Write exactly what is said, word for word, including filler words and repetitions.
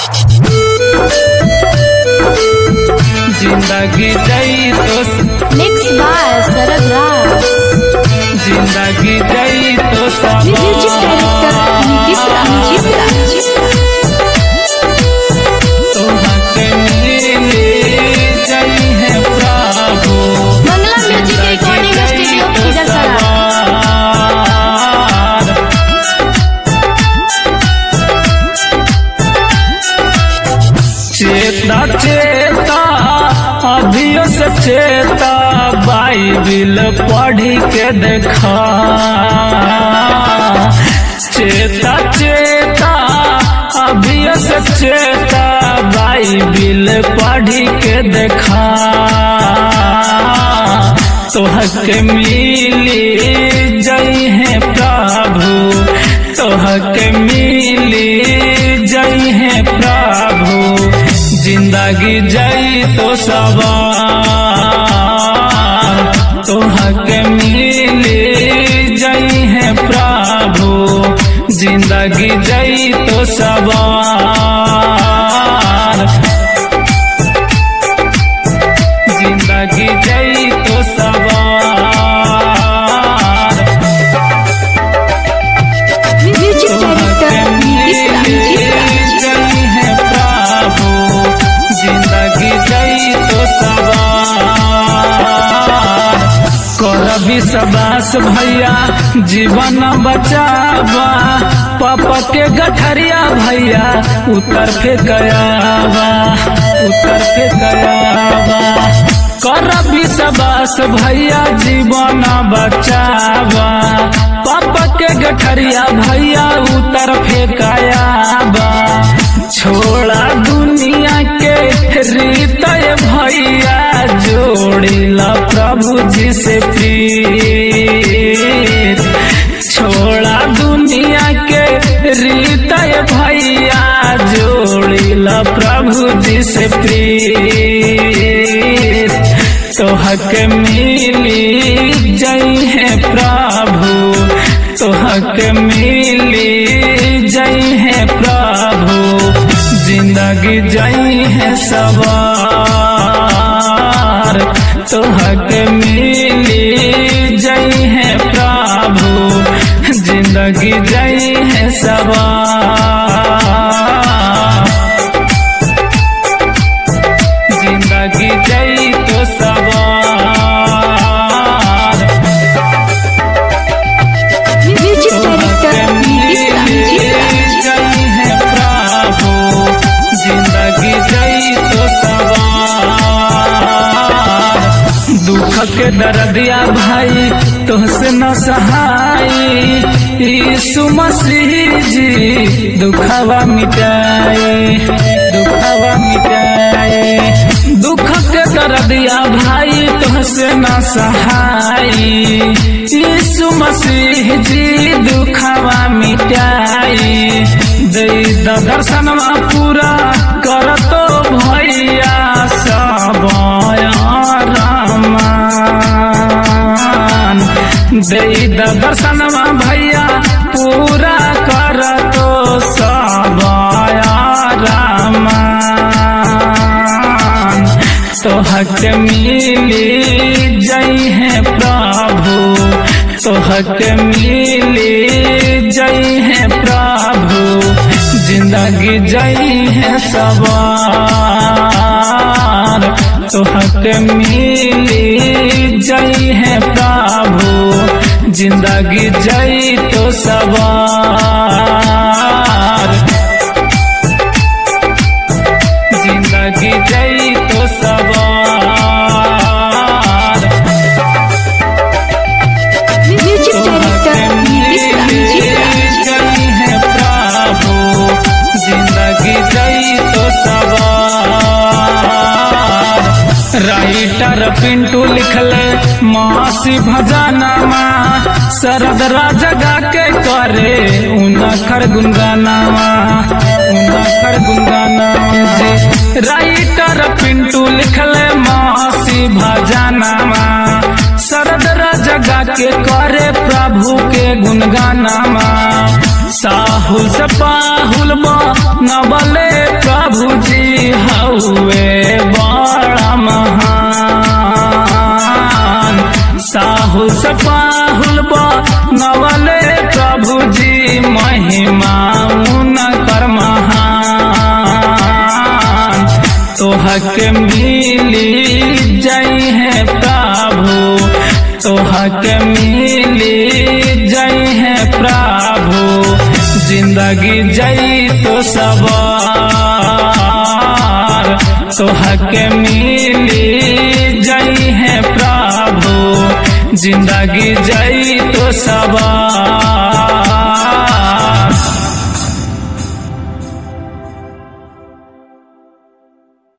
जिंदगी जई तो मिक्स बाय शरद राज। जिंदगी जई तो म्यूजिक डायरेक्टर नीतीश राज। तोहके मिले जई है प्रभु। Mangala music recording studio Khijarsarai. चेता चेता अभियो से चेता बाइबिल पढ़ी के देखा। चेता चेता अभियो से चेता बाइबिल पढ़ी के देखा। तोहके मिली जई है प्रभु। तोहके मिली जई है प्रभु। जिंदगी जई तो सवार। तोहके मिली जई है प्रभु। जिंदगी जई तो सवार। जिंदगी जई तो सवार। Music director Nitish Raj. जई है प्रभु। जिंदगी जई तो सवार। कर विश्वास भैया जीवन बचावा। पापा के गठरिया भैया उतर फेंकयावा। उतर फेंकयावा। कर विश्वास भैया जीवन बचावा। पापा के गठरिया भैया उतर फेंकयावा। छोड़ा दुनिया के रीत भैया जोड़िला प्रभु जी से प्रीत। छोड़ा दुनिया के रीत भैया जोड़िला प्रभु जी से प्रीत। तोहके मिली जई है प्रभु। तोहके मिली जई है प्रभु। जिंदगी जई है सवार। तोहके मिली जई है प्रभु। जिंदगी जई है सवार। जिंदगी जई तो सवार। Music director Nitish Raj. जई है प्रभु। जिंदगी जई तो सवार। दुख के दर्दिया भाई तुहसे न सहाई। यीशु मसीह जी दुखवा मिटाई। दुखवा मिटाई। दुख के दर्दिया भाई तुहसे न सहाई। यीशु मसीह जी दुखवा मिटाई। दे दर्शनवा पूरा कर तो भैया सब रामान। दे दर्शनवा भैया पूरा कर तो सब रामान। तोहके मिली जई है प्रभु। तोहके मिली जई है प्रभु। जिंदगी जई है सवार। तोहके मिली जई है प्रभु। जिंदगी जई तो सवार। जिंदगी जई तो सवार। Music director Nitish Raj. जई है प्रभु। जिंदगी जई तो सवार। राइटर पिंटू लिखले मासी भजनमा। शरद राजा गा के करे उनखर गुनगानावा। उनखर गुनगानावा जी। राइटर पिंटू लिखले मासी भजनमा। शरद जगा के करे प्रभु के गुणगानामा साहुल से पाहुल नबले प्रभु जी हउए बड़ा महान। साहुल से पाहुल नवले प्रभु जी महिमा उनकर महान। तोहके मिली जय है प्रभु, तोहके मिली जय है प्रभु, जिंदगी जई तो सवार। तोहके मिली जय है प्रभु, जिंदगी जय